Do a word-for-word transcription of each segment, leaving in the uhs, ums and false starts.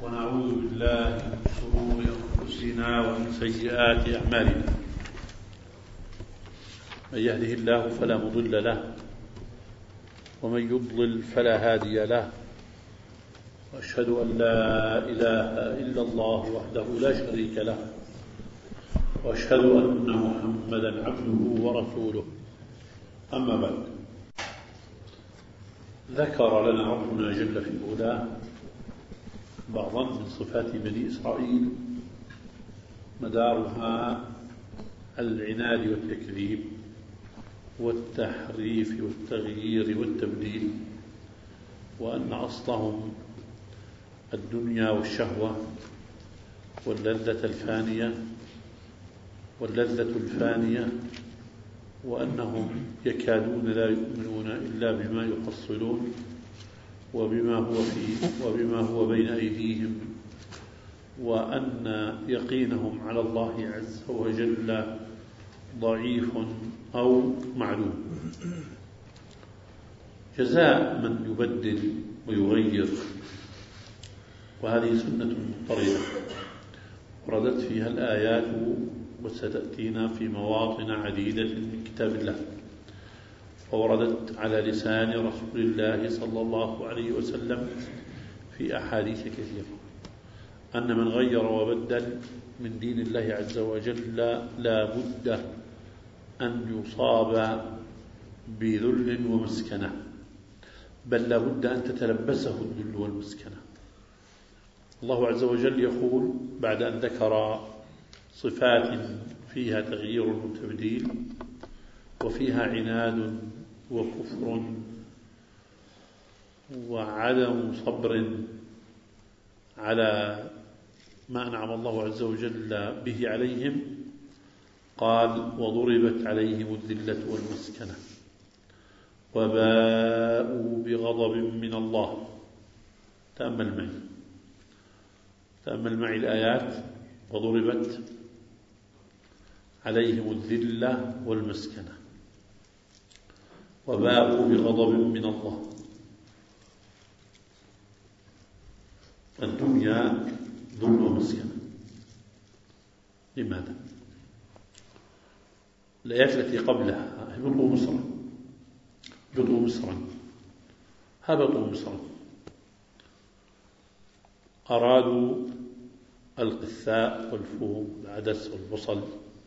ونعوذ بالله من شرور أنفسنا ومن سيئات أعمالنا. من يهده الله فلا مضل له ومن يضلل فلا هادي له، وأشهد أن لا إله إلا الله وحده لا شريك له، وأشهد أن محمدا عبده ورسوله. أما بعد، ذكر لنا ربنا جل في علاه بعضا من صفات بني إسرائيل مدارها العناد والتكذيب والتحريف والتغيير والتبديل، وأن أصلهم الدنيا والشهوة واللذة الفانية واللذة الفانية، وأنهم يكادون لا يؤمنون إلا بما يحصلون وبما هو فيه وبما هو بين أيديهم، وأن يقينهم على الله عز وجل ضعيف أو معلوم. جزاء من يبدل ويغير، وهذه سنة مضطردة وردت فيها الآيات وستأتينا في مواطن عديدة من كتاب الله، ووردت على لسان رسول الله صلى الله عليه وسلم في أحاديث كثيرة أن من غير وبدل من دين الله عز وجل لا بد أن يصاب بذل ومسكنة، بل لا بد أن تتلبسه الذل والمسكنة. الله عز وجل يقول بعد أن ذكر صفات فيها تغيير وتبديل وفيها عناد وكفر وعدم صبر على ما أنعم الله عز وجل به عليهم، قال: وضربت عليهم الذلة والمسكنة وباءوا بغضب من الله. تأمل معي تأمل معي الآيات: وضربت عليهم الذلة والمسكنة وباءوا بغضب من الله. الدنيا ذل ومسكنة. لماذا؟ الآيات التي قبلها: هبطوا مصرا هبطوا مصرا هبطوا مصرا أرادوا القثاء والفوم والعدس والبصل،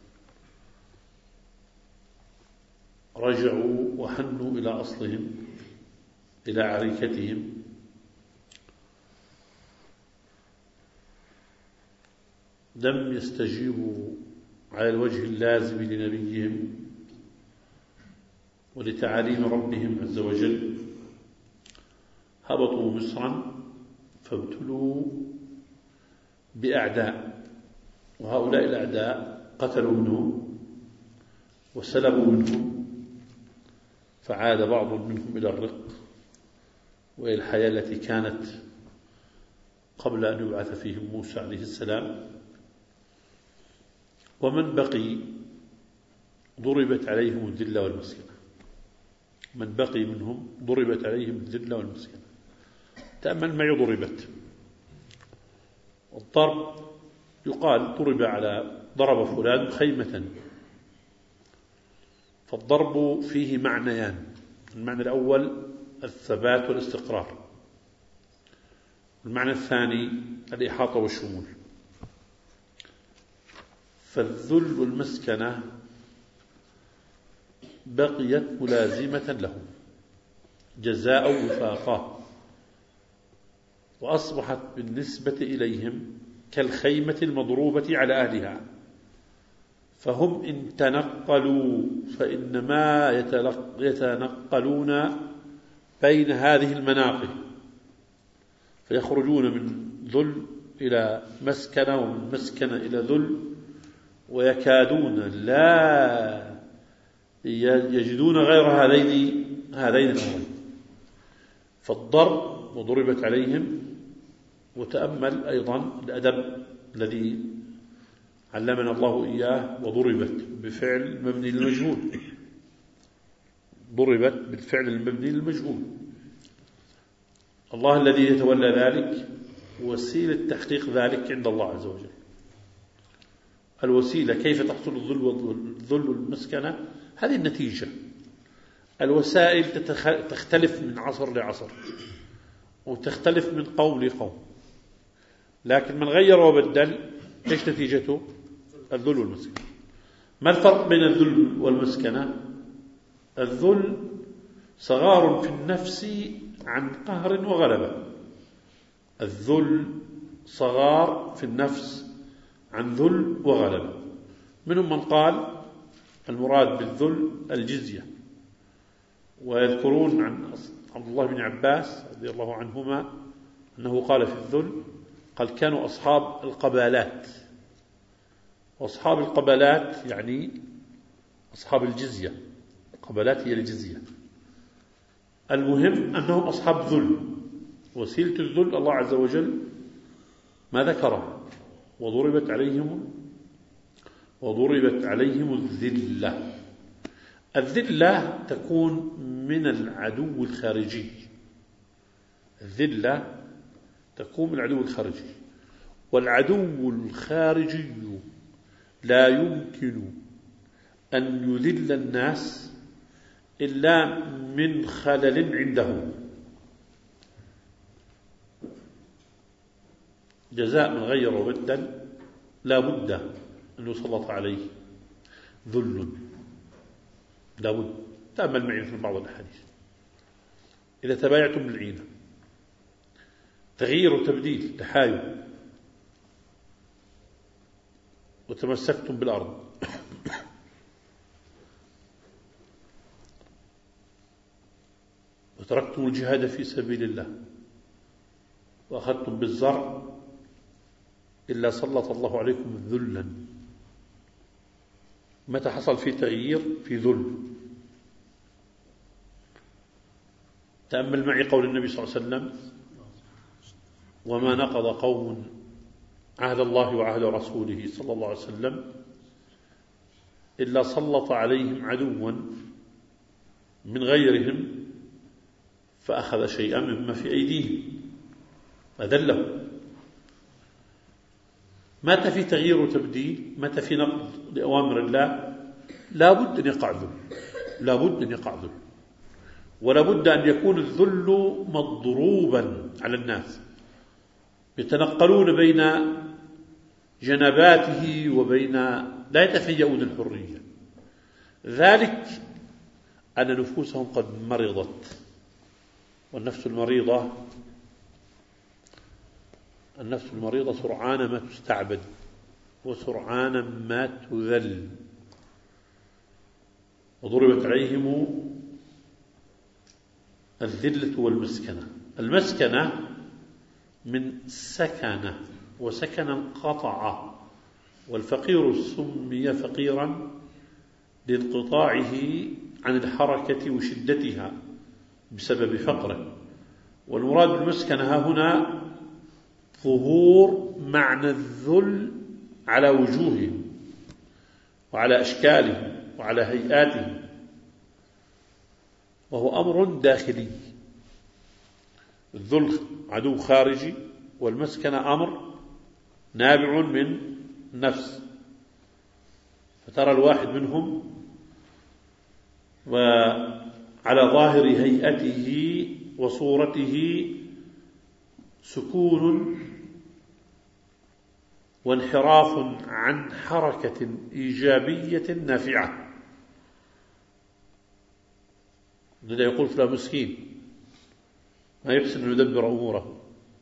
رجعوا وحنوا إلى أصلهم إلى عريكتهم، لم يستجيبوا على الوجه اللازم لنبيهم ولتعاليم ربهم عز وجل. هبطوا مصرا فابتلوا بأعداء، وهؤلاء الأعداء قتلوا منهم وسلبوا منهم، فعاد بعض منهم إلى الرق وإلى الحياة التي كانت قبل أن يبعث فيهم موسى عليه السلام. ومن بقي ضربت عليهم الذلة والمسكنة. من بقي منهم ضربت عليهم الذلة والمسكنة. تأمل معي: ضربت. الضرب يقال ضرب على ضرب فلان خيمة، فالضرب فيه معنيان: المعنى الأول الثبات والاستقرار، والمعنى الثاني الإحاطة والشمول. فالذل والمسكنة بقيت ملازمة لهم جزاء وفاقا، وأصبحت بالنسبة إليهم كالخيمة المضروبة على أهلها، فهم إن تنقلوا فإنما يتنقلون بين هذه المناقل، فيخرجون من ذل إلى مسكنة ومن مسكنة إلى ذل، ويكادون لا يجدون غير هذين هذين الأمرين. فالضرب وضربت عليهم. وتأمل أيضا الأدب الذي علمنا الله إياه: وضربت بفعل مبني للمجهول. ضربت بالفعل المبني للمجهول. الله الذي يتولى ذلك وسيلة تحقيق ذلك عند الله عز وجل. الوسيلة كيف تحصل الذل والذل والمسكنة، هذه النتيجة. الوسائل تختلف من عصر لعصر وتختلف من قوم لقوم، لكن من غير وبدل ايش نتيجته؟ الذل والمسكنة. ما الفرق بين الذل والمسكنة؟ الذل صغار في النفس عن قهر وغلبة. الذل صغار في النفس عن ذل وغلبة. منهم من قال المراد بالذل الجزية، ويذكرون عن عبد الله بن عباس رضي الله عنهما أنه قال في الذل، قال كانوا أصحاب القبالات، وأصحاب القبالات يعني أصحاب الجزية، القبالات هي الجزية. المهم أنهم أصحاب ذل. وسيلة الذل الله عز وجل ما ذكره، وضربت عليهم وضربت عليهم الذلة. الذلة تكون من العدو الخارجي، الذلة تكون من العدو الخارجي، والعدو الخارجي لا يمكن أن يذل الناس إلا من خلل عنده. جزاء من غير وبدل لا بد أن يسلط عليه ذل، لا بد. تأمل معي في بعض الأحاديث: إذا تبايعتم بالعينة، تغيير وتبديل، تحايل، وتمسكتم بالأرض، وتركتم الجهاد في سبيل الله، وأخذتم بالزرع، إلا سلط الله عليكم ذلا. متى حصل في تغيير؟ في ذل. تأمل معي قول النبي صلى الله عليه وسلم: وما نقض قوم عهد الله وعهد رسوله صلى الله عليه وسلم إلا سلط عليهم عدوا من غيرهم فأخذ شيئا مما في أيديهم فذله. متى في تغيير وتبديل؟ متى في نقض لأوامر الله؟ لا بد أن يقع ذل، لا بد أن يقع ذل، ولا بد أن يكون الذل مضروبا على الناس، يتنقلون بين جنباته وبين، لا يتفيئون الحرية. ذلك أن نفوسهم قد مرضت، والنفس المريضة النفس المريضة سرعان ما تستعبد وسرعان ما تذل. وضربت عليهم الذلة والمسكنة. المسكنة من سكنة، وسكنا قطع، والفقير سمي فقيرا لانقطاعه عن الحركة وشدتها بسبب فقره. والمراد بالمسكنة هنا ظهور معنى الذل على وجوههم وعلى أشكالهم وعلى هيئاتهم، وهو أمر داخلي. الذل عدو خارجي، والمسكنة أمر نابع من النفس. فترى الواحد منهم وعلى ظاهر هيئته وصورته سكون وانحراف عن حركة إيجابية نافعة. لذا يقول فلان مسكين، ما يحسن أن يدبر أموره،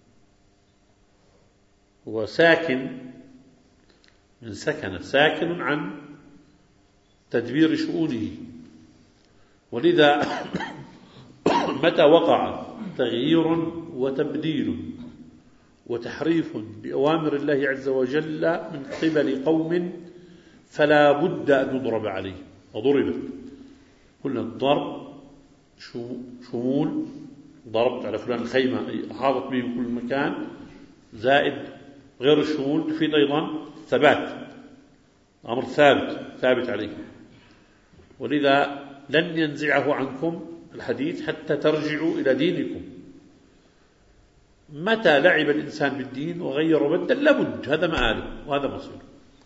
هو ساكن من سكن، ساكن عن تدبير شؤونه. ولذا متى وقع تغيير وتبديل وتحريف بأوامر الله عز وجل من قبل قوم فلا بد أن يضرب عليه. وضربت كل الضرب شمول، ضربت على فلان الخيمة أحاطت به من كل مكان، زائد غير الشمول تفيد أيضا ثبات، أمر ثابت ثابت عليه. ولذا لن ينزعه عنكم الحديث حتى ترجعوا إلى دينكم. متى لعب الإنسان بالدين وغير وبدل لابد، هذا مآله وهذا مصيره.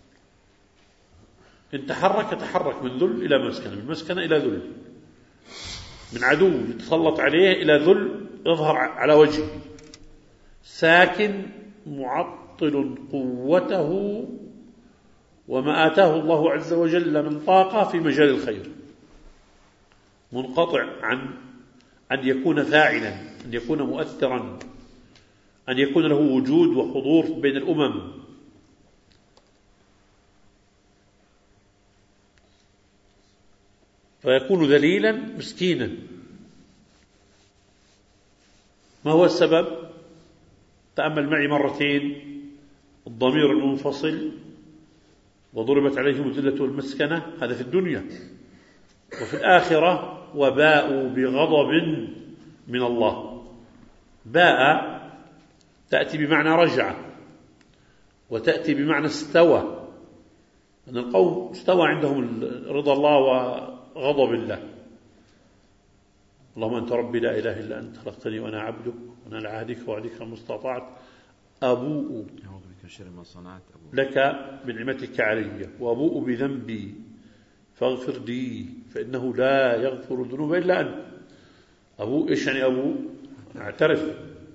إن تحرك تحرك من ذل إلى مسكنة، من مسكنة إلى ذل، من عدو يتسلط عليه إلى ذل يظهر على وجهه، ساكن معطل قوته وما آتاه الله عز وجل من طاقة في مجال الخير، منقطع عن أن يكون فاعلا، أن يكون مؤثرا، أن يكون له وجود وحضور بين الأمم. فيكون ذليلا مسكينا. ما هو السبب؟ تأمل معي مرتين الضمير المنفصل، وضربت عليهم الذلة والمسكنة، هذا في الدنيا. وفي الآخرة وباءوا بغضب من الله. باء تأتي بمعنى رجع، وتأتي بمعنى استوى، أن القوم استوى عندهم رضا الله وغضب الله. اللهم أنت ربي لا إله إلا أنت خلقتني وأنا عبدك وأنا على عهدك ووعدك ما استطعت أبوء لك بنعمتك علي وأبوء بذنبي فاغفر لي فإنه لا يغفر الذنوب إلا أنت. أبوء إيش يعني أبوء؟ اعترف.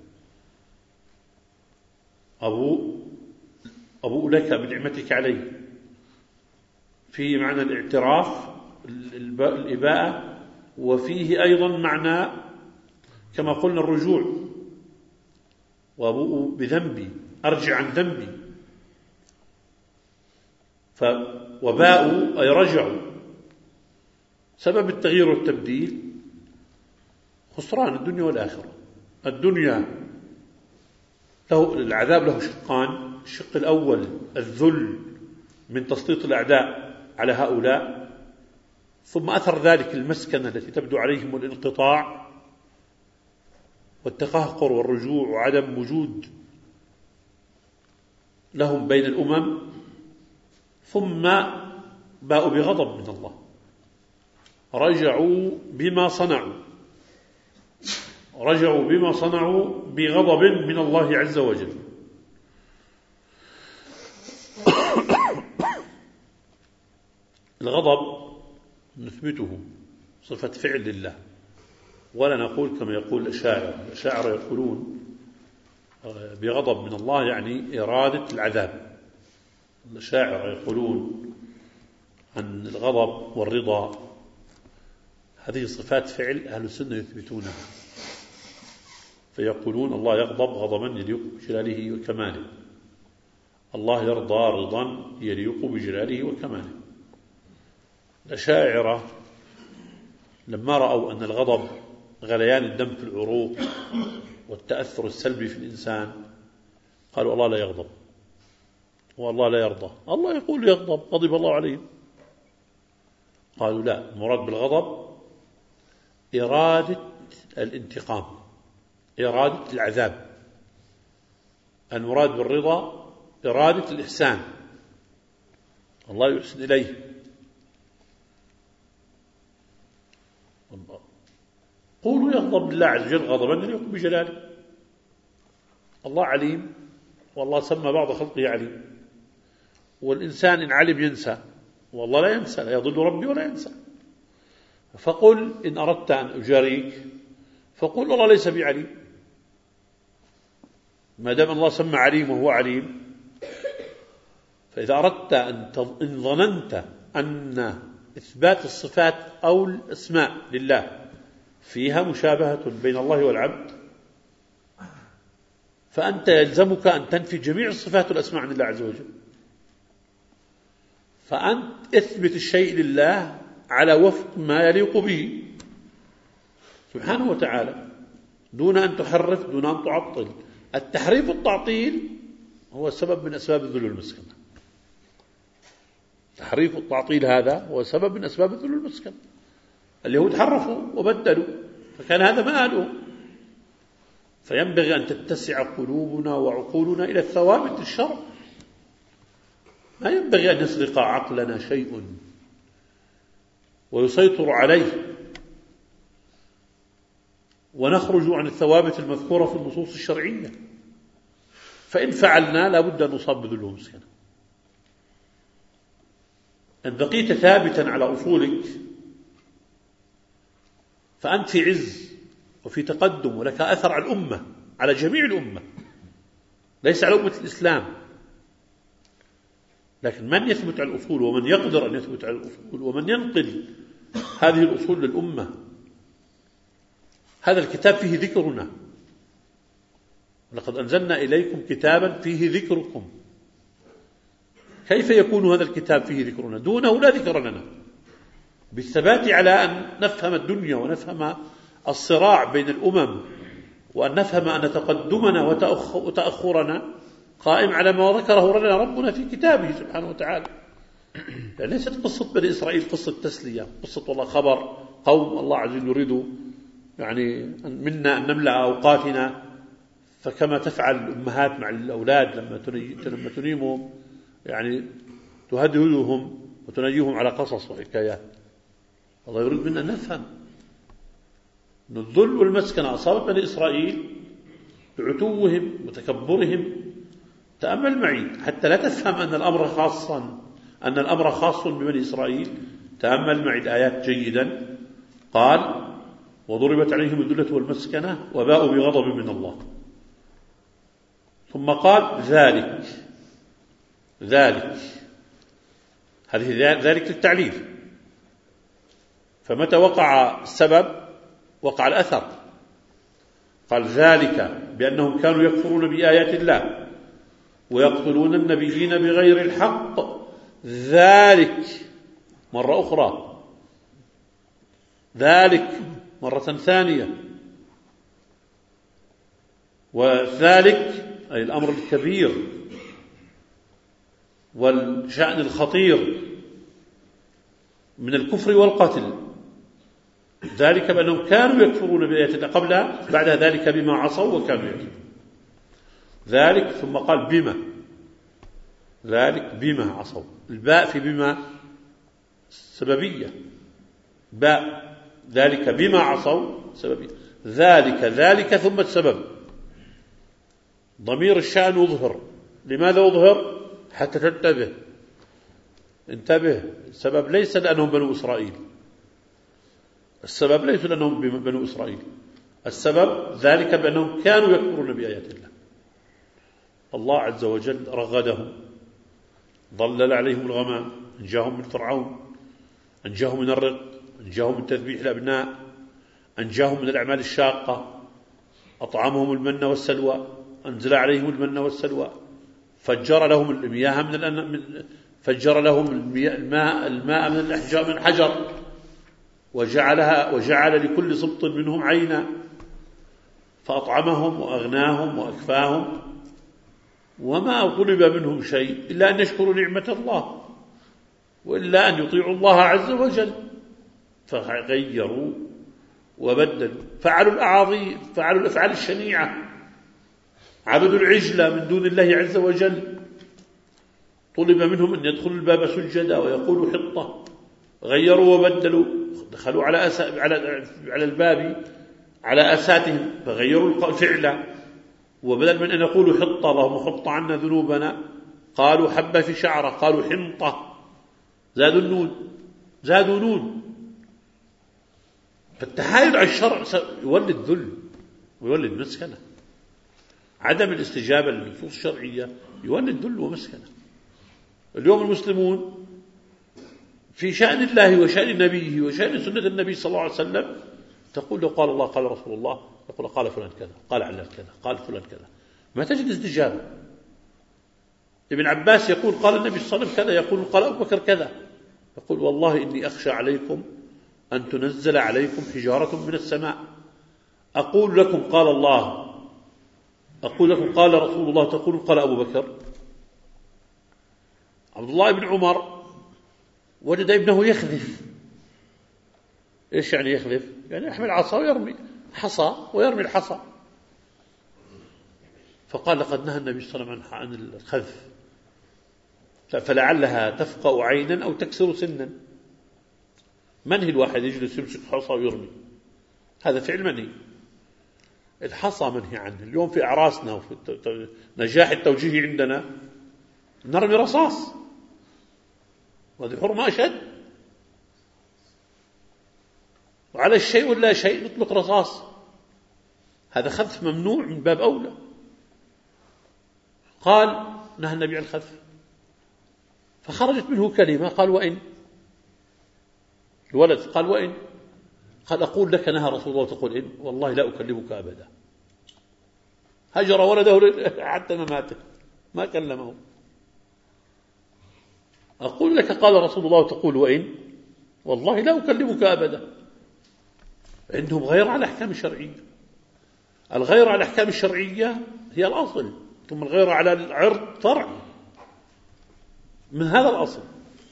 أبوء أبوء لك بنعمتك علي فيه معنى الاعتراف الإباءة، وفيه أيضا معنى كما قلنا الرجوع. وأبوء بذنبي أرجع عن ذنبي. فوباء أي رجعوا. سبب التغيير والتبديل خسران الدنيا والآخرة. الدنيا له العذاب له شقان: الشق الأول الذل من تسليط الأعداء على هؤلاء، ثم أثر ذلك المسكنة التي تبدو عليهم والانقطاع والتقهقر والرجوع وعدم وجود لهم بين الأمم، ثم باءوا بغضب من الله، رجعوا بما صنعوا رجعوا بما صنعوا بغضب من الله عز وجل. الغضب نثبته صفة فعل لله، ولا نقول كما يقول الأشاعرة. الأشاعرة يقولون بغضب من الله يعني إرادة العذاب. الأشاعرة يقولون أن الغضب والرضا هذه صفات فعل أهل السنة يثبتونها، فيقولون الله يغضب غضبا يليق بجلاله وكماله، الله يرضى رضا يليق بجلاله وكماله. الأشاعرة لما رأوا أن الغضب غليان الدم في العروق والتأثر السلبي في الإنسان قالوا الله لا يغضب والله لا يرضى. الله يقول يغضب غضب الله عليه. قالوا لا، المراد بالغضب إرادة الانتقام، إرادة العذاب. المراد بالرضا إرادة الإحسان، الله يحسن إليه. قولوا يغضب الله عز وجل غضبا يليق بجلاله. الله عليم، والله سمى بعض خلقه عليم، والإنسان إن علم ينسى، والله لا ينسى، لا يضل ربي ولا ينسى. فقل إن أردت أن أجاريك فقل الله ليس بعليم، ما دام الله سمى عليم وهو عليم. فإذا أردت أن إن ظننت أن إثبات الصفات أو الأسماء لله فيها مشابهة بين الله والعبد، فأنت يلزمك أن تنفي جميع الصفات والأسماء عن الله عز وجل. فأنت اثبت الشيء لله على وفق ما يليق به سبحانه وتعالى، دون أن تحرف، دون أن تعطل. التحريف والتعطيل هو سبب من أسباب الذل والمسكنة. تحريف والتعطيل هذا هو سبب من أسباب الذل والمسكنة. اليهود حرفوا وبدلوا، فكان هذا مآلهم. فينبغي أن تتسع قلوبنا وعقولنا إلى الثوابت الشرع. ما ينبغي أن يسرق عقلنا شيء ويسيطر عليه ونخرج عن الثوابت المذكورة في النصوص الشرعية، فإن فعلنا لا بد أن نصاب بذل ومسكنة. إن بقيت ثابتا على أصولك فأنت في عز وفي تقدم، ولك أثر على الأمة، على جميع الأمة، ليس على أمة الإسلام. لكن من يثبت على الأصول، ومن يقدر أن يثبت على الأصول، ومن ينقل هذه الأصول للأمة. هذا الكتاب فيه ذكرنا، لقد أنزلنا إليكم كتابا فيه ذكركم. كيف يكون هذا الكتاب فيه ذكرنا؟ دونه لا ذكر لنا. بالثبات على أن نفهم الدنيا ونفهم الصراع بين الأمم، وأن نفهم أن تقدمنا وتأخرنا قائم على ما ذكره لنا ربنا في كتابه سبحانه وتعالى. يعني ليست قصة بني إسرائيل قصة تسلية، قصة والله خبر قوم الله عز وجل يريد يعني منا أن نملأ أوقاتنا، فكما تفعل الأمهات مع الأولاد لما تنيمهم يعني تهدهدهم وتنيهم على قصص وحكايات. الله يريد منا أن نفهم أن الذل والمسكنة أصابت بني إسرائيل بعتوهم وتكبرهم. تأمل معي حتى لا تفهم أن الأمر خاصا أن الأمر خاص ببني إسرائيل. تأمل معي الآيات جيدا. قال: وضربت عليهم الذلة والمسكنة وباءوا بغضب من الله. ثم قال: ذلك ذلك هذه ذلك للتعليل. فمتى وقع السبب وقع الأثر. قال: ذلك بأنهم كانوا يكفرون بآيات الله ويقتلون النبيين بغير الحق. ذلك مرة أخرى، ذلك مرة ثانية. وذلك أي الأمر الكبير والشأن الخطير من الكفر والقتل. ذلك بأنهم كانوا يكفرون بآيات الله قبل بعد ذلك بما عصوا وكانوا يكفرون. ذلك ثم قال بما، ذلك بما عصوا. الباء في بما سببية، باء ذلك بما عصوا سببية. ذلك ذلك ثم السبب. ضمير الشأن يظهر. لماذا يظهر؟ حتى تنتبه. انتبه. السبب ليس لأنهم بنو إسرائيل، السبب ليس لأنهم بنو إسرائيل، السبب ذلك بأنهم كانوا يكفرون بآيات الله. الله عز وجل رغدهم، ظلل عليهم الغمام، أنجاهم من فرعون، أنجاهم من الرق، أنجاهم من تذبيح الأبناء، أنجاهم من الأعمال الشاقة، أطعمهم المن والسلوى، أنزل عليهم المن والسلوى، فجر لهم المياه من فجر لهم الماء الماء من الأحجار من حجر، وجعلها وجعل لكل سبط منهم عينا، فأطعمهم وأغناهم وأكفاهم، وما طلب منهم شيء إلا أن يشكروا نعمة الله، وإلا أن يطيعوا الله عز وجل. فغيروا وبدلوا، فعلوا الأعاظيم، فعلوا الأفعال الشنيعة، عبدوا العجلة من دون الله عز وجل. طلب منهم أن يدخلوا الباب سجدا ويقولوا حطة. غيروا وبدلوا، دخلوا على أس... على على الباب على أساتهم فغيروا الفعل، وبدل من أن يقولوا حطة اللهم حط عنا ذنوبنا قالوا حبة في شعرة، قالوا حنطة، زادوا النون زادوا نون. فالتحايل على الشرع يولد ذل ويولد مسكنة. عدم الاستجابة للنصوص الشرعية يولد ذل ومسكنة. اليوم المسلمون في شأن الله وشأن نبيه وشأن سنة النبي صلى الله عليه وسلم تقول له قال الله قال رسول الله، يقول قال فلان كذا، قال علان كذا، قال فلان كذا، ما تجد استجابة. ابن عباس يقول قال النبي صلى الله عليه وسلم كذا، يقول قال أبو بكر كذا، يقول والله إني أخشى عليكم أن تنزل عليكم حجارة من السماء. أقول لكم قال الله، أقول لكم قال رسول الله، تقول قال أبو بكر. عبد الله بن عمر وجد ابنه يخذف. إيش يعني يخذف؟ يعني يحمل عصا ويرمي حصى ويرمي الحصى. فقال لقد نهى النبي صلى الله عليه وسلم عن الخذف، فلعلها تفقأ عينا أو تكسر سنا. منهي الواحد يجلس يمسك حصى ويرمي، هذا فعل منهي. الحصى منهي عنه. اليوم في أعراسنا وفي نجاح التوجيهي عندنا نرمي رصاص، وهذه حرمة أشد. وعلى الشيء ولا شيء نطلق رصاص، هذا خذف ممنوع من باب أولى. قال نهى النبي عن الخذف، فخرجت منه كلمة، قال وإن. الولد قال وإن، قال أقول لك نهى رسول الله تقول إن، والله لا أكلمك أبدا. هجر ولده حتى ما مات، ما كلمه. أقول لك قال رسول الله تقول وإن، والله لا أكلمك أبدا. عندهم غير على الأحكام الشرعية. الغير على الأحكام الشرعية هي الأصل، ثم الغير على العرض فرع من هذا الأصل.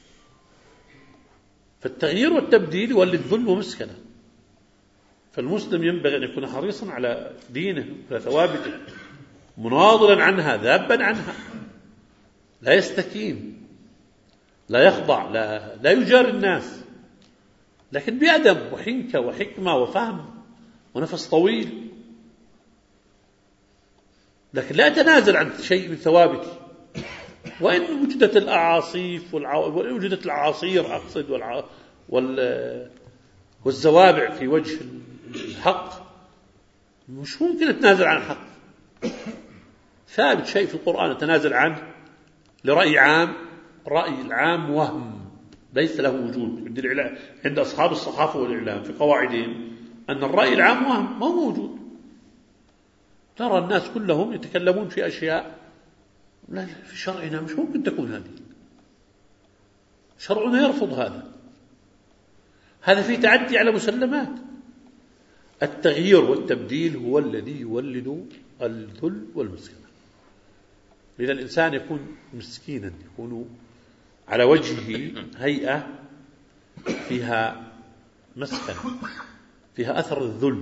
فالتغيير والتبديل يولد ذل ومسكنة. فالمسلم ينبغي أن يكون حريصا على دينه وعلى ثوابته، مناضلا عنها ذابا عنها، لا يستكين، لا يخضع، لا, لا يجاري الناس، لكن بأدب وحنكة وحكمة وفهم ونفس طويل. لكن لا أتنازل عن شيء من ثوابتي، وإن وجدت الأعاصيف وإن وجدت العصير أقصد والع... وال... والزوابع في وجه الحق، مش ممكن أتنازل عن الحق. ثابت شيء في القرآن أتنازل عنه لرأي عام، رأي العام وهم ليس له وجود عند أصحاب الصحافة والإعلام في قواعدهم، أن الرأي العام وهم ما هو موجود. ترى الناس كلهم يتكلمون في أشياء لا في شرعنا مش ممكن تكون هذه، شرعنا يرفض هذا. هذا فيه تعدي على مسلمات. التغيير والتبديل هو الذي يولد الذل والمسكنة. لأن الإنسان يكون مسكينا، يكون على وجهه هيئة فيها مسكنة، فيها أثر الذل،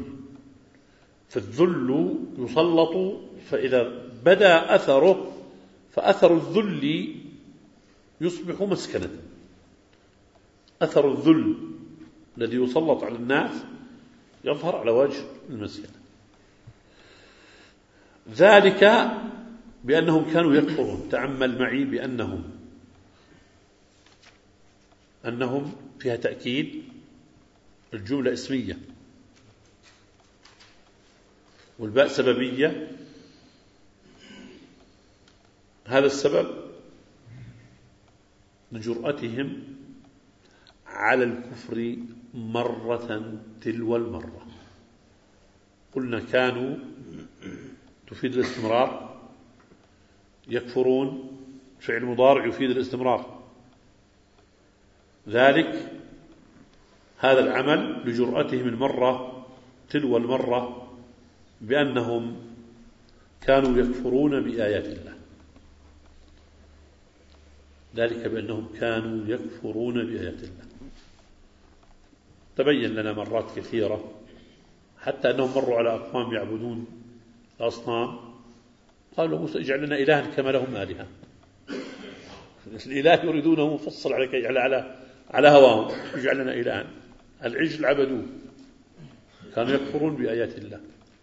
فالذل يسلط، فإذا بدا أثره فأثر الذل يصبح مسكنة. أثر الذل الذي يسلط على الناس يظهر على وجه المسكنة. ذلك بأنهم كانوا يكفرون. تأمل معي بأنهم أنهم فيها تأكيد، الجملة اسمية والباء سببية. هذا السبب لجرأتهم على الكفر مرة تلو المرة. قلنا كانوا تفيد الاستمرار، يكفرون فعل مضارع يفيد الاستمرار. ذلك هذا العمل لجرأتهم المرة تلو المرة بأنهم كانوا يكفرون بآيات الله. ذلك بأنهم كانوا يكفرون بآيات الله. تبين لنا مرات كثيرة حتى أنهم مروا على أقوام يعبدون الأصنام، قالوا موسى اجعل لنا إلها كما لهم آلهة. الإله يريدونه مفصل على على على, على هواهم، اجعل لنا إلها. العجل عبدوه، كانوا يكفرون بآيات الله.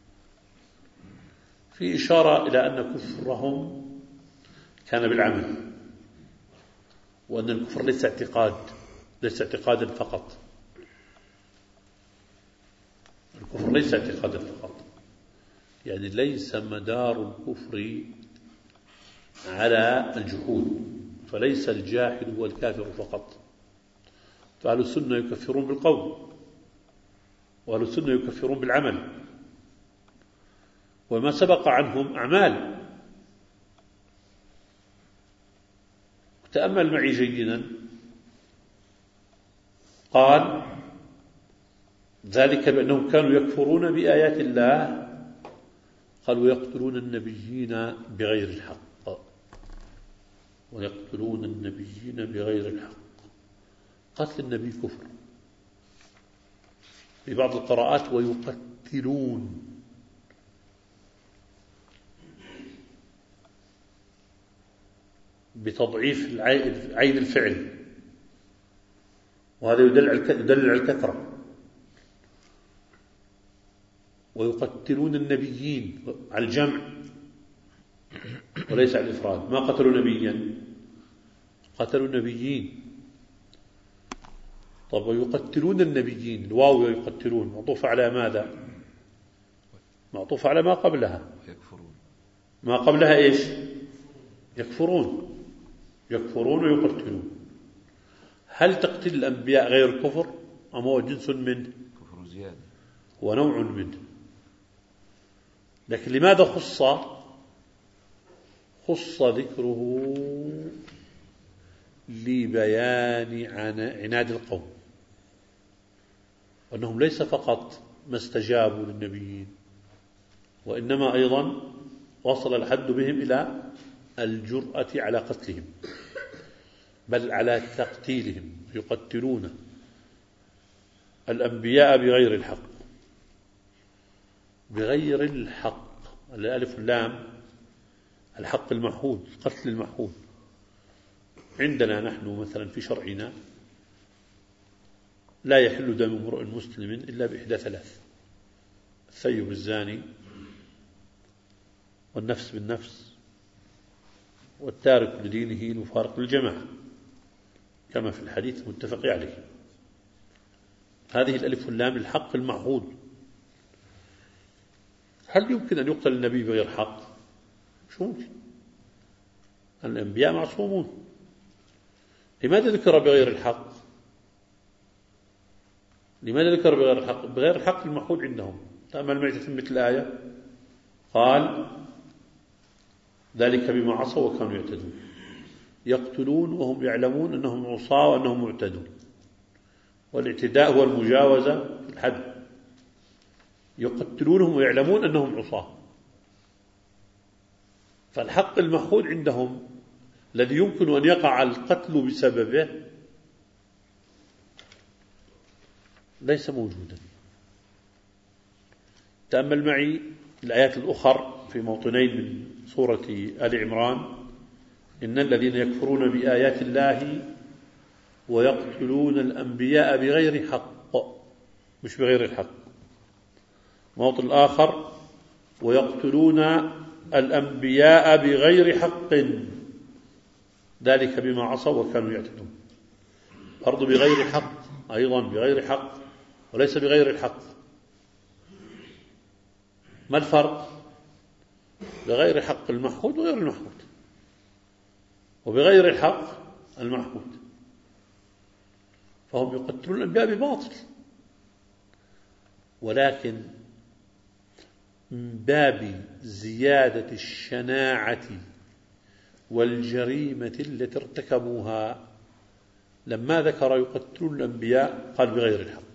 في إشارة إلى أن كفرهم كان بالعمل، وأن الكفر ليس اعتقاد، ليس اعتقادا فقط. الكفر ليس اعتقادا فقط، يعني ليس مدار الكفر على الجحود، فليس الجاحد هو الكافر فقط. فأهل السنة يكفرون بالقول، وأهل السنة يكفرون بالعمل، وما سبق عنهم أعمال. تأمل معي جيدا. قال ذلك بأنهم كانوا يكفرون بآيات الله، قالوا يقتلون النبيين بغير الحق، ويقتلون النبيين بغير الحق. قتل النبي كفر. في بعض القراءات ويقتلون، بتضعيف عين الفعل، وهذا يدل على الكثرة. ويقتلون النبيين على الجمع وليس على الإفراد. ما قتلوا نبيا، قتلوا النبيين. طب ويقتلون النبيين، الواو يقتلون معطوف على ماذا؟ معطوف على ما قبلها. يكفرون. ما قبلها إيش؟ يكفرون. يكفرون ويقتلون. هل تقتيل الأنبياء غير كفر أم هو جنس منه؟ كفر زيادة، هو نوع منه. لكن لماذا خص خص ذكره؟ لبيان عناد القوم، وأنهم ليس فقط ما استجابوا للنبيين، وإنما أيضا وصل الحد بهم إلى الجرأة على قتلهم، بل على تقتيلهم. يقتلون الأنبياء بغير الحق. بغير الحق، الألف واللام الحق المعهود، القتل المعهود. عندنا نحن مثلا في شرعنا لا يحل دم امرئ مسلم إلا بإحدى ثلاث: الثيب الزاني، والنفس بالنفس، والتارك لدينه المفارق للجماعة، كما في الحديث المتفق عليه. هذه الألف واللام الحق المعهود. هل يمكن أن يقتل النبي بغير حق؟ شو ممكن؟ الأنبياء معصومون. لماذا ذكر بغير الحق؟ لماذا ذكر بغير الحق؟ بغير الحق المعهود عندهم. تأمل معي تتمة الآية. قال: ذلك بما عصوا وكانوا يعتدون. يقتلون وهم يعلمون أنهم عصاة وأنهم معتدون. والاعتداء هو المجاوزة في الحد. يقتلونهم ويعلمون أنهم عصاة. فالحق المعهود عندهم الذي يمكن أن يقع القتل بسببه ليس موجودا. تأمل معي الآيات الأخرى في موطنين من سورة آل عمران: إن الذين يكفرون بآيات الله ويقتلون الأنبياء بغير حق، مش بغير الحق. موطن الآخر: ويقتلون الأنبياء بغير حق ذلك بما عصوا وكانوا يعتدون. برضو بغير حق، أيضا بغير حق وليس بغير الحق. ما الفرق؟ بغير حق المعهود وغير المعهود، وبغير الحق المعهود. فهم يقتلون الأنبياء بباطل، ولكن من باب زيادة الشناعة والجريمة التي ارتكبوها لما ذكر يقتلون الأنبياء قال بغير الحق.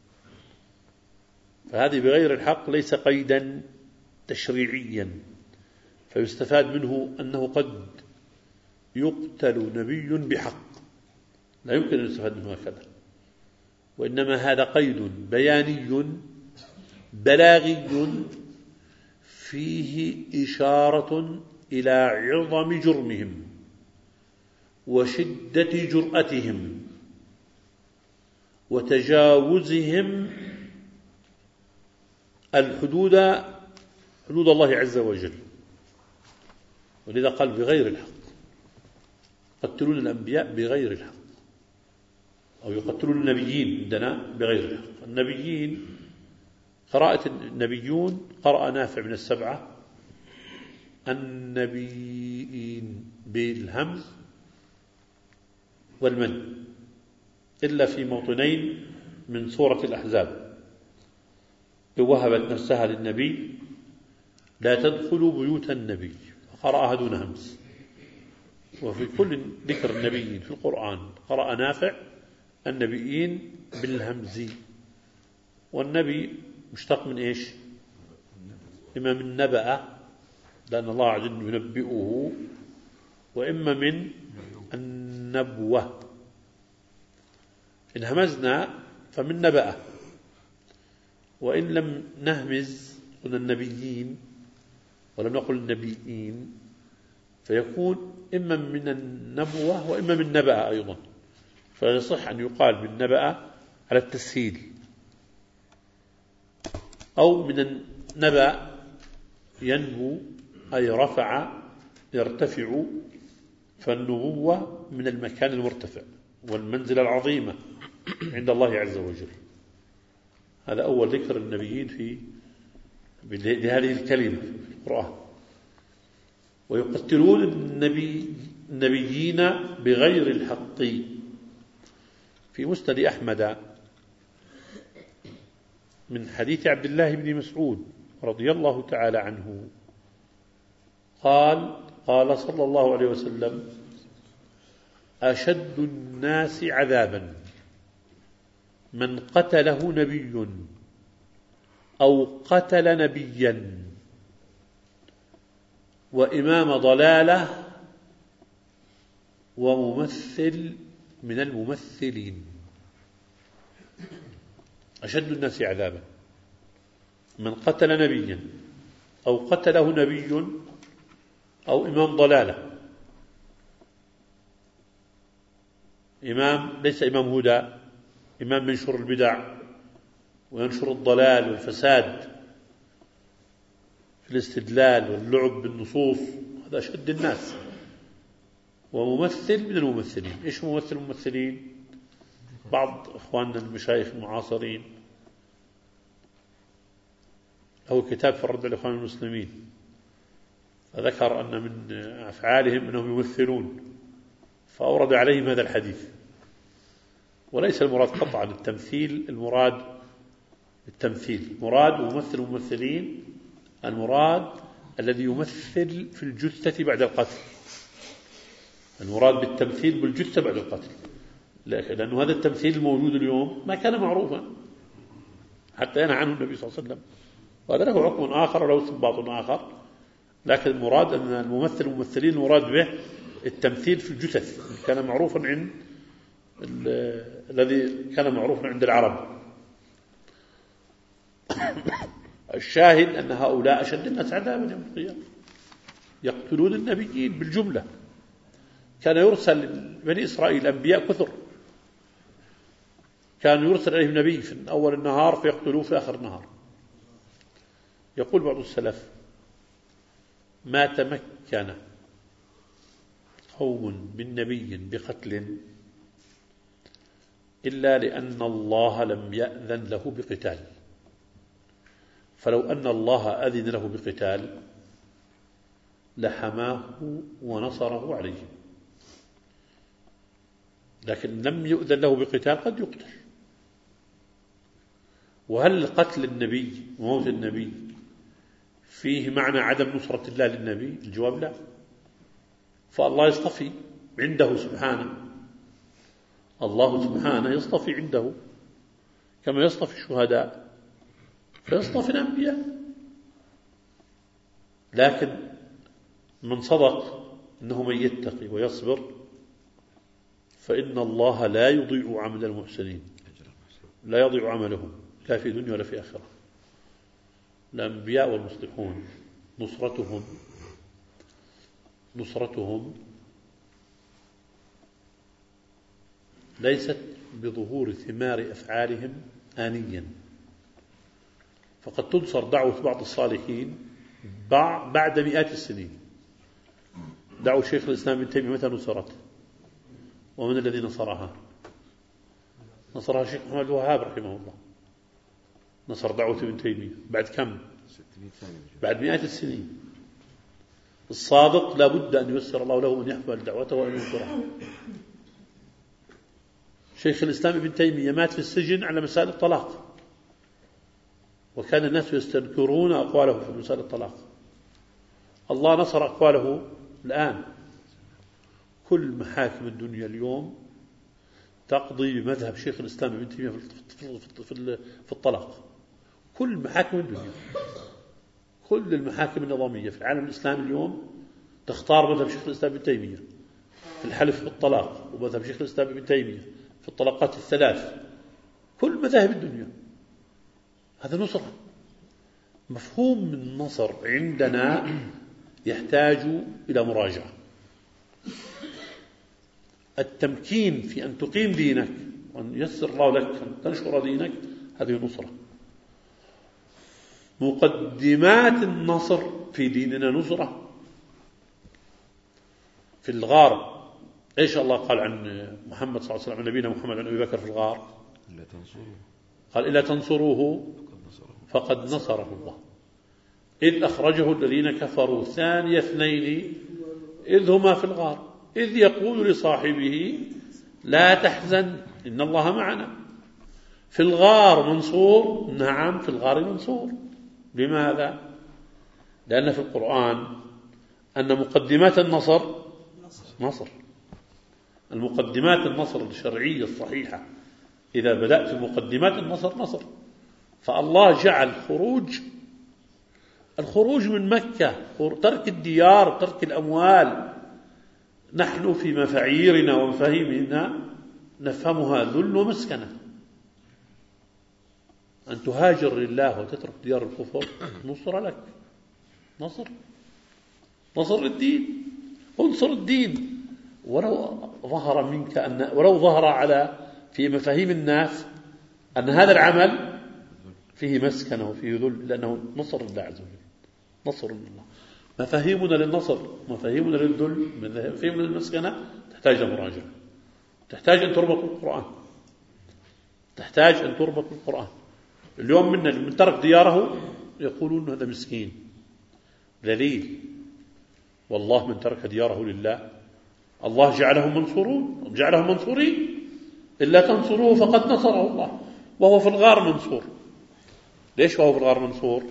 فهذه بغير الحق ليس قيدا تشريعيا، فيستفاد منه أنه قد يقتل نبي بحق، لا يمكن أن يستفاد منه هكذا، وإنما هذا قيد بياني بلاغي فيه إشارة إلى عظم جرمهم وشدة جرأتهم وتجاوزهم الحدود، حدود الله عز وجل. ولذا قال بغير الحق. يقتلون الأنبياء بغير الحق، أو يقتلون النبيين عندنا بغير الحق. النبيين قراءة النبيون قرأ نافع من السبعة النبيين بالهمز والمن، إلا في موطنين من سورة الأحزاب: وهبت نفسها للنبي لا تدخلوا بيوت النبي، فقرأها دون همز. وفي كل ذكر النبيين في القرآن قرأ نافع النبيين بالهمز. والنبي مشتق من إيش؟ إما من نبأ لأن الله عز وجل ينبئه، وإما من النبوة. إن همزنا فمن نبأ، وإن لم نهمز قلنا النبيين ولم نقل النبيين، فيكون إما من النبوة وإما من نبأ أيضا. فيصح أن يقال من نبأ على التسهيل، أو من نبأ ينبو أي رفع يرتفع، فالنبوة من المكان المرتفع والمنزلة العظيمة عند الله عز وجل. هذا أول ذكر النبيين في بهذه الكلمة في القرآن. ويقتلون النبي النبيين بغير الحق. في مسند أحمد من حديث عبد الله بن مسعود رضي الله تعالى عنه قال قال صلى الله عليه وسلم: أشد الناس عذابا من قتله نبي أو قتل نبيا وإمام ضلالة وممثل من الممثلين. أشد الناس عذابا من قتل نبيا أو قتله نبي أو إمام ضلالة. إمام ليس إمام هدى، إمام ينشر البدع وينشر الضلال والفساد في الاستدلال واللعب بالنصوص، هذا أشد الناس. وممثل من الممثلين. إيش ممثل الممثلين؟ بعض إخواننا المشايخ المعاصرين له كتاب في الرد على الإخوان المسلمين، فذكر أن من أفعالهم أنهم يمثلون، فأورد عليهم هذا الحديث. وليس المراد قطعا التمثيل، المراد التمثيل مراد وممثل الممثلين، المراد الذي يمثل في الجثة بعد القتل. المراد بالتمثيل بالجثة بعد القتل، لأن هذا التمثيل الموجود اليوم ما كان معروفا حتى ينهى عنه النبي صلى الله عليه وسلم، وهذا له حكم آخر وله استنباط آخر. لكن المراد أن الممثل الممثلين المراد به التمثيل في الجثث، كان معروفا عند الذي كان معروفا عند العرب. الشاهد أن هؤلاء أشد الناس عذابا يوم القيامة، يقتلون النبيين بالجملة. كان يرسل بني إسرائيل أنبياء كثر، كان يرسل عليهم نبي في أول النهار فيقتلوه في آخر النهار. يقول بعض السلف: ما تمكن قوم من نبي بقتل إلا لأن الله لم يأذن له بقتال، فلو أن الله أذن له بقتال لحماه ونصره عليه، لكن لم يؤذن له بقتال قد يقتل. وهل قتل النبي وموت النبي فيه معنى عدم نصرة الله للنبي؟ الجواب لا. فالله يصطفي عنده سبحانه، الله سبحانه يصطفي عنده كما يصطفي الشهداء فيصطفي الأنبياء. لكن من صدق أنه من يتقي ويصبر فإن الله لا يضيع عمل المحسنين، لا يضيع عملهم لا في دنيا ولا في آخرة. الأنبياء والمصلحون نصرتهم نصرتهم ليست بظهور ثمار أفعالهم آنيا، فقد تنصر دعوة بعض الصالحين بعد مئات السنين. دعوة شيخ الإسلام ابن تيمية متى نصرت؟ ومن الذي نصرها؟ نصرها الشيخ محمد الوهاب رحمه الله، نصر دعوة ابن تيمية بعد كم؟ بعد مئات السنين. الصادق لا بد أن ييسر الله له أن يحمل دعوته وأن ينصرها. شيخ الإسلام ابن تيمية مات في السجن على مسائل الطلاق، وكان الناس يستنكرون أقواله في مسائل الطلاق. الله نصر أقواله الآن. كل محاكم الدنيا اليوم تقضي بمذهب شيخ الإسلام ابن تيمية في الطلاق. كل محاكم الدنيا، كل المحاكم النظامية في العالم الإسلامي اليوم تختار مذهب شيخ الإسلام ابن تيمية في الحلف بالطلاق، ومذهب شيخ الإسلام ابن تيمية في الطلاقات الثلاث. كل مذاهب الدنيا. هذا نصر. مفهوم النصر عندنا يحتاج إلى مراجعة. التمكين في أن تقيم دينك وأن يسر الله لك أن تنشر دينك، هذه نصرة. مقدمات النصر في ديننا نصرة. في الغار إيش الله قال عن محمد صلى الله عليه وسلم، عن نبينا محمد عن أبي بكر في الغار؟ قال إلا تنصروه فقد نصره الله إذ أخرجه الذين كفروا ثاني اثنين إذ هما في الغار إذ يقول لصاحبه لا تحزن إن الله معنا. في الغار منصور، نعم في الغار منصور. لماذا؟ لأن في القرآن أن مقدمات النصر نصر. المقدمات النصر الشرعية الصحيحة إذا بدأت مقدمات النصر نصر. فالله جعل خروج الخروج من مكة، ترك الديار، ترك الأموال. نحن في مفاعيرنا ومفاهيمنا نفهمها ذل ومسكنة. أن تهاجر لله وتترك ديار الكفر نصر لك، نصر نصر الدين، انصر الدين. ولو ظهر منك أن ولو ظهر على في مفاهيم الناس أن هذا العمل فيه مسكنة وفيه ذل، لأنه نصر الله عز وجل، نصر الله. مفاهيمنا للنصر، مفاهيمنا للذل، مفاهيمنا للمسكنة تحتاج إلى مراجعة، تحتاج أن تربط بالقرآن، تحتاج أن تربط بالقرآن. اليوم منا من ترك دياره يقولون هذا مسكين ذليل. والله من ترك دياره لله الله جعلهم منصورون، جعلهم منصورين. إلا تنصروه فقد نصره الله وهو في الغار منصور. ليش وهو في الغار منصور؟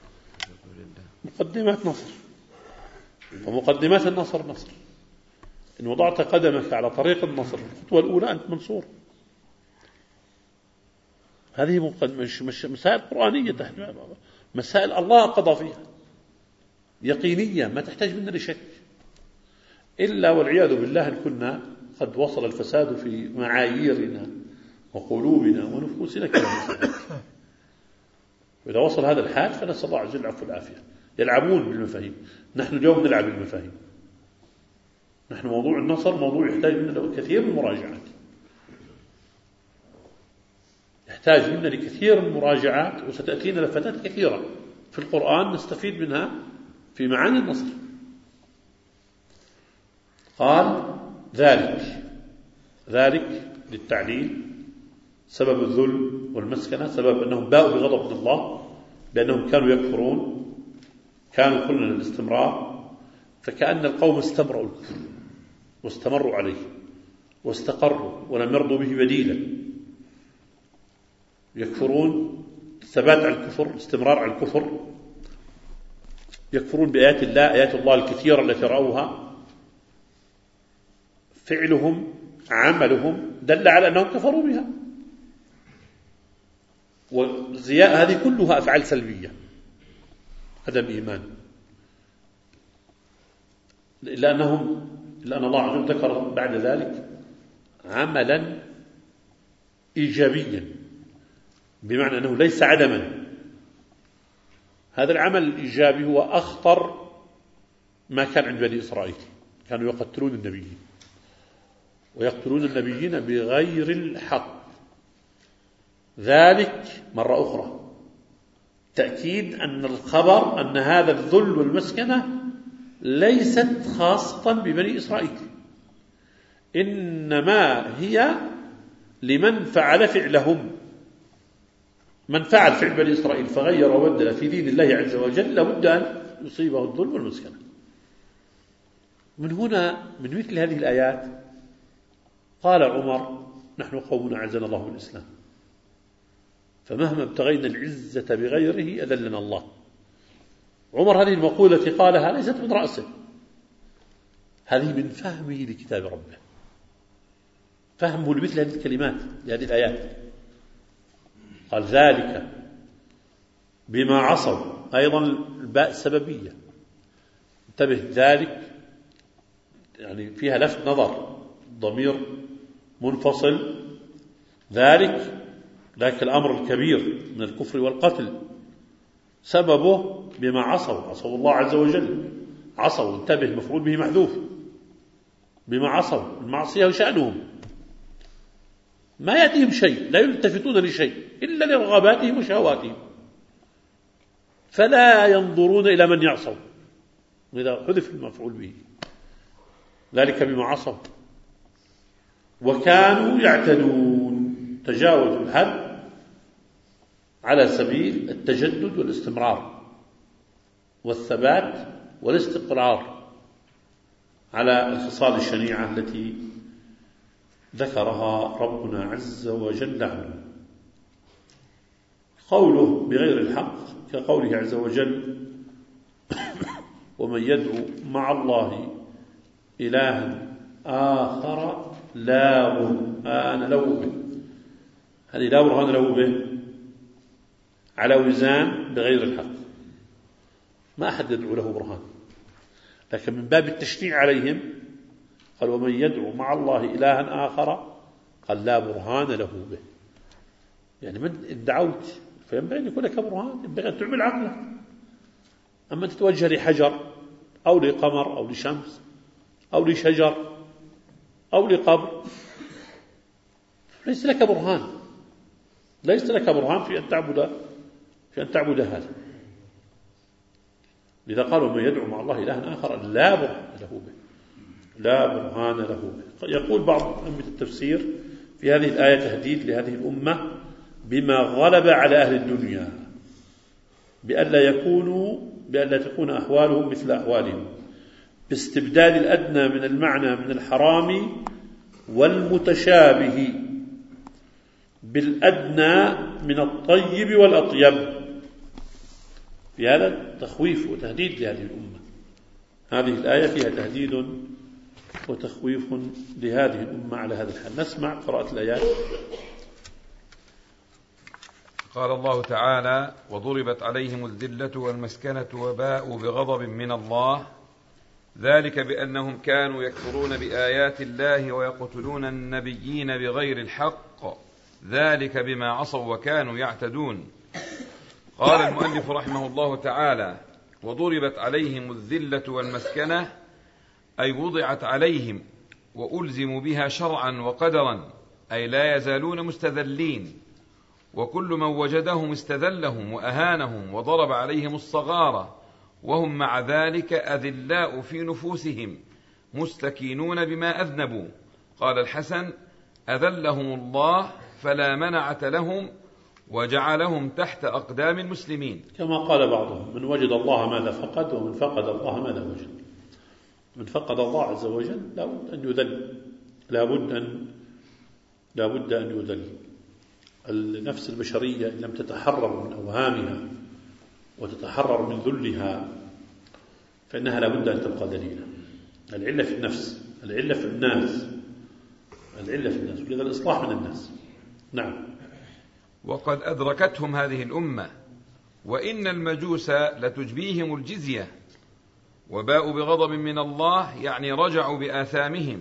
مقدمات نصر، ومقدمات النصر نصر. إن وضعت قدمك على طريق النصر الخطوة الأولى أنت منصور. هذه مسائل قرآنية، مسائل الله قضى فيها يقينية ما تحتاج منا لشك. إلا والعياذ بالله أن كنا قد وصل الفساد في معاييرنا وقلوبنا ونفوسنا كما نسأل. وإذا وصل هذا الحال فنسأل الله عز وجل العفو والعافية. يلعبون بالمفاهيم، نحن اليوم نلعب بالمفاهيم. نحن موضوع النصر موضوع يحتاج منا كثير من المراجعات، يحتاج منا لكثير من المراجعات، وستأتينا لفتات كثيرة في القرآن نستفيد منها في معاني النصر. قال ذلك ذلك للتعليل، سبب الذل والمسكنة سبب أنهم باءوا بغضب من الله، بأنهم كانوا يكفرون، كانوا كلنا الاستمرار. فكأن القوم استمروا الكفر واستمروا عليه واستقروا ولم يرضوا به بديلا. يكفرون ثبات على الكفر، استمرار على الكفر، يكفرون بآيات الله، آيات الله الكثيرة التي رأوها. فعلهم عملهم دل على أنهم كفروا بها. والزياء هذه كلها أفعال سلبية، عدم إيمان. لأنهم لأن الله عز وجل ذكر بعد ذلك عملا إيجابيا، بمعنى أنه ليس عدما. هذا العمل الإيجابي هو أخطر ما كان عند بني إسرائيل. كانوا يقتلون النبيين ويقتلون النبيين بغير الحق. ذلك مرة أخرى تأكيد أن الخبر أن هذا الذل والمسكنة ليست خاصة ببني إسرائيل، إنما هي لمن فعل فعلهم. من فعل فعل بني إسرائيل فغير وبدل في دين الله عز وجل لابد أن يصيبه الظلم والمسكنة. من هنا من مثل هذه الآيات قال عمر نحن قوم أعزنا الله بالإسلام، فمهما ابتغينا العزة بغيره أذلنا الله. عمر هذه المقولة التي قالها ليست من رأسه، هذه من فهمه لكتاب ربه، فهمه لمثل هذه الكلمات لهذه الآيات. قال ذلك بما عصوا، أيضا الباء السببية، انتبه، ذلك يعني فيها لفت نظر، ضمير منفصل. ذلك ذاك الأمر الكبير من الكفر والقتل سببه بما عصوا، عصوا الله عز وجل. عصوا، انتبه، مفعول به محذوف. بما عصوا، المعصية وشأنهم، ما يأتيهم شيء، لا يلتفتون لشيء إلا لرغباتهم وشهواتهم. فلا ينظرون إلى من يعصوا، إذا حذف المفعول به، ذلك بما عصوا وكانوا يعتدون، تجاوزوا الحد على سبيل التجدد والاستمرار والثبات والاستقرار على الخصال الشنيعة التي ذكرها ربنا عز وجل عنه. قوله بغير الحق كقوله عز وجل ومن يدعو مع الله إلها آخر لا برهان له به، هذه لا برهان له به على وزان بغير الحق، ما أحد يدعو له برهان، لكن من باب التشنيع عليهم قال ومن يدعو مع الله إلها آخر قال لا برهان له به، يعني من ادعوت فينبغي أن يكون لك برهان، ينبغي أن تعمل عقلك. أما تتوجه لحجر أو لقمر أو لشمس أو لشجر أو لقبر ليس لك برهان، ليس لك برهان في أن تعبد في أن تعبد هذا. لذا قالوا من يدعو مع الله إلها آخر لا برهان له به، لا برهان له به. يقول بعض أئمة التفسير في هذه الآية تهديد لهذه الأمة بما غلب على أهل الدنيا، بألا يكونوا بألا تكون أحوالهم مثل أحوالهم، باستبدال الأدنى من المعنى من الحرام والمتشابه بالأدنى من الطيب والأطيب. في هذا تخويف وتهديد لهذه الأمة، هذه الآية فيها تهديد وتخويف لهذه الأمة على هذا الحال. نسمع قراءة الآيات. قال الله تعالى وضربت عليهم الذلة والمسكنة وباءوا بغضب من الله ذلك بأنهم كانوا يكفرون بآيات الله ويقتلون النبيين بغير الحق ذلك بما عصوا وكانوا يعتدون. قال المؤلف رحمه الله تعالى وضربت عليهم الذلة والمسكنة أي وضعت عليهم وألزموا بها شرعا وقدرا، أي لا يزالون مستذلين، وكل من وجدهم استذلهم وأهانهم وضرب عليهم الصغار وهم مع ذلك أذلاء في نفوسهم مستكينون بما أذنبوا. قال الحسن أذلهم الله فلا منعة لهم وجعلهم تحت أقدام المسلمين. كما قال بعضهم من وجد الله ماذا فقد ومن فقد الله ماذا وجد. من فقد الله عز وجل لا بد أن يذل، لا بد أن لا بد أن يذل. النفس البشرية إن لم تتحرر من أوهامها وتتحرر من ذلها فإنها لا بد أن تبقى ذليلة. العلة في النفس، العلة في الناس، العلة في الناس، ولذا الإصلاح من الناس. نعم. وقد أدركتهم هذه الأمة وإن المجوس لتجبيهم الجزية، وباءوا بغضب من الله يعني رجعوا بآثامهم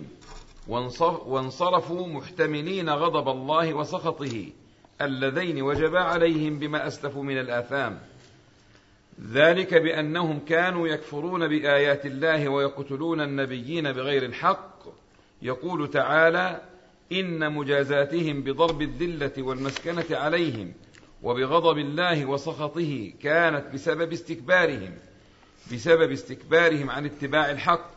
وانصرفوا محتملين غضب الله وسخطه اللذين وجبا عليهم بما أسلفوا من الآثام. ذلك بأنهم كانوا يكفرون بآيات الله ويقتلون النبيين بغير الحق. يقول تعالى إن مجازاتهم بضرب الذلة والمسكنة عليهم وبغضب الله وسخطه كانت بسبب استكبارهم بسبب استكبارهم عن اتباع الحق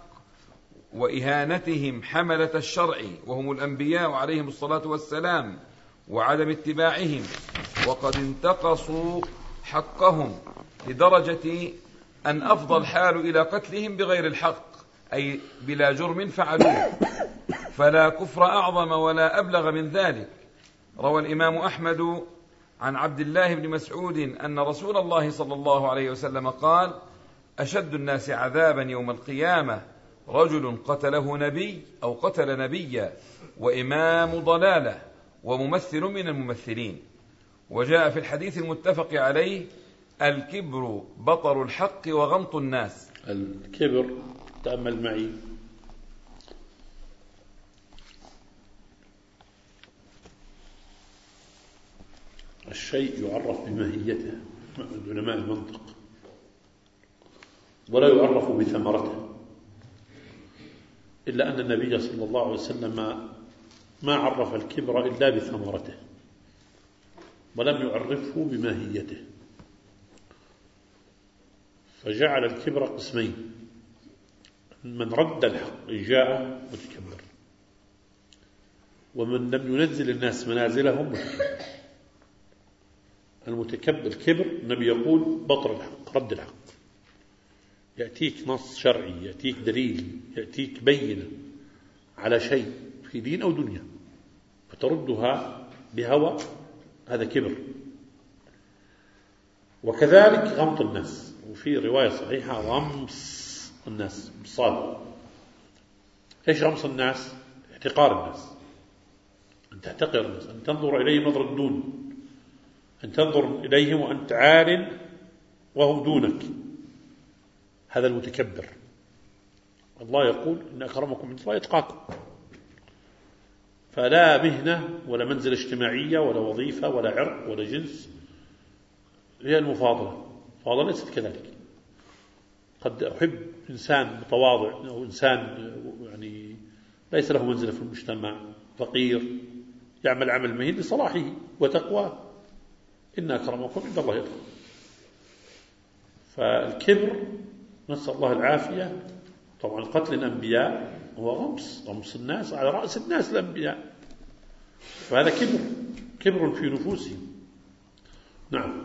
وإهانتهم حملة الشرع وهم الأنبياء عليهم الصلاة والسلام وعدم اتباعهم، وقد انتقصوا حقهم لدرجة أن أفضى الحال إلى قتلهم بغير الحق، أي بلا جرم فعلوه، فلا كفر أعظم ولا أبلغ من ذلك. روى الإمام أحمد عن عبد الله بن مسعود أن رسول الله صلى الله عليه وسلم قال أشد الناس عذابا يوم القيامة رجل قتله نبي أو قتل نبيا وإمام ضلالة وممثل من الممثلين. وجاء في الحديث المتفق عليه الكبر بطر الحق وغمط الناس. الكبر تأمل معي الشيء يعرف بماهيته عند علماء المنطق ولا يعرف بثمرته، إلا أن النبي صلى الله عليه وسلم ما عرف الكبر إلا بثمرته ولم يعرفه بماهيته. فجعل الكبر قسمين: من رد الحق إن جاء متكبر، ومن لم ينزل الناس منازلهم متكبر. المتكبر الكبر النبي يقول بطر الحق، رد الحق، يأتيك نص شرعي، يأتيك دليل، يأتيك بينة على شيء في دين أو دنيا فتردها بهوى، هذا كبر. وكذلك غمط الناس، وفي رواية صحيحة غمص الناس بالصاد. إيش غمص الناس؟ احتقار الناس، أن تحتقر الناس، أن تنظر إليهم نظر الدون، أن تنظر إليهم وأنت عال وهم دونك، هذا المتكبر. الله يقول إن أكرمكم عند الله أتقاكم. فلا مهنة ولا منزلة اجتماعية ولا وظيفة ولا عرق ولا جنس هي المفاضلة. المفاضلة ليست كذلك. قد أحب إنسان متواضع أو إنسان يعني ليس له منزلة في المجتمع، فقير، يعمل عمل مهين لصلاحه وتقواه، إن أكرمكم عند الله أتقاكم. فالكبر نسأل الله العافية. طبعا قتل الأنبياء هو غمص غمص الناس على رأس الناس الأنبياء، فهذا كبر كبر في نفوسهم. نعم.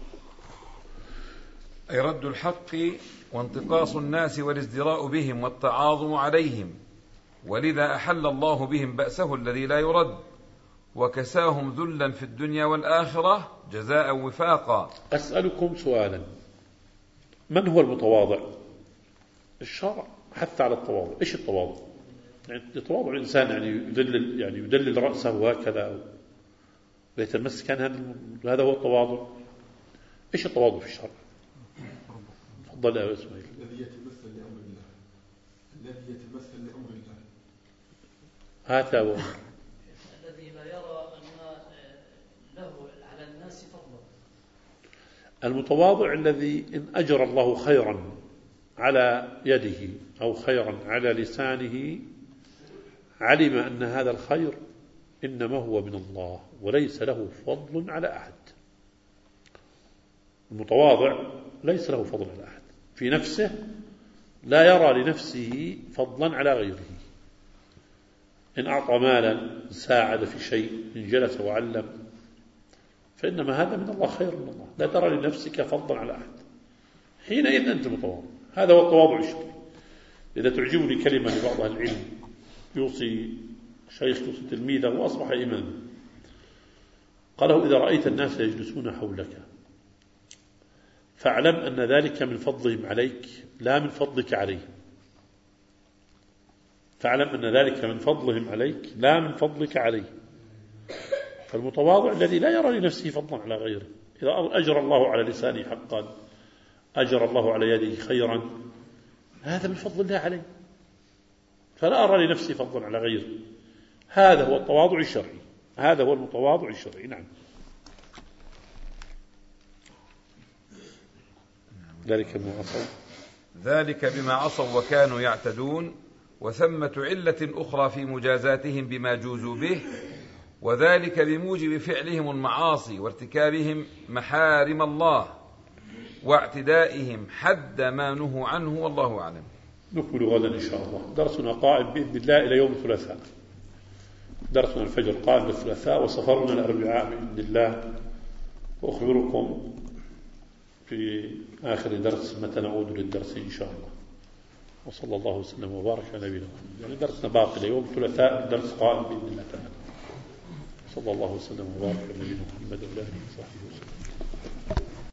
أي رد الحق وانتقاص الناس والازدراء بهم والتعاظم عليهم، ولذا أحل الله بهم بأسه الذي لا يرد، وكساهم ذلا في الدنيا والآخرة جزاء وفاقا. أسألكم سؤالا: من هو المتواضع؟ الشرع حث على التواضع. إيش التواضع؟ يعني تواضع الإنسان يعني يدلل يعني يدلل رأسه هكذا ويتمسك عن هذا هو التواضع. إيش التواضع في الشرع؟ تفضل يا إسماعيل. الذي يتمثل لأمر الله، الذي يتمثل لأمر الله. هذا هو الذي لا يرى أن له على الناس فضلا. المتواضع الذي إن أجرى الله خيرا على يده أو خيرا على لسانه علم أن هذا الخير إنما هو من الله وليس له فضل على أحد. المتواضع ليس له فضل على أحد في نفسه، لا يرى لنفسه فضلا على غيره. إن أعطى مالا، ساعد في شيء، إن جلس وعلم، فإنما هذا من الله، خير من الله، لا ترى لنفسك فضلا على أحد. حينئذ أنت متواضع. هذا هو التواضع الشرعي. إذا تعجبني كلمة لبعض أهل العلم يوصي شيخ يوصي تلميذه وأصبح إماما، قاله: إذا رأيت الناس يجلسون حولك فاعلم أن ذلك من فضلهم عليك لا من فضلك عليهم. فاعلم أن ذلك من فضلهم عليك لا من فضلك عليه. فالمتواضع الذي لا يرى لنفسه فضلا على غيره، إذا أجرى الله على لسانه حقا، أجرى الله على يده خيرا، هذا من فضل الله عليه، فلا أرى لنفسي فضلا على غيره. هذا هو التواضع الشرعي، هذا هو المتواضع الشرعي. نعم. ذلك بما عصوا ذلك بما عصوا وكانوا يعتدون، وثمة علة أخرى في مجازاتهم بما جوزوا به، وذلك بموجب فعلهم المعاصي وارتكابهم محارم الله واعتدائهم حد ما نهوا عنه، والله أعلم. نكمل غدا إن شاء الله. درسنا قائم بإذن الله إلى يوم الثلاثاء. درسنا الفجر قائم بالثلاثاء، وسفرنا الأربعاء بإذن الله. وأخبركم في آخر درس متى نعود للدرس إن شاء الله. وصلى الله وسلم وبارك على نبينا محمد. يعني درسنا باقي ليوم الثلاثاء، الدرس قائم بإذن الله تعالى. صلى الله وسلم وبارك على نبينا محمد وعلى آله وصحبه وسلم.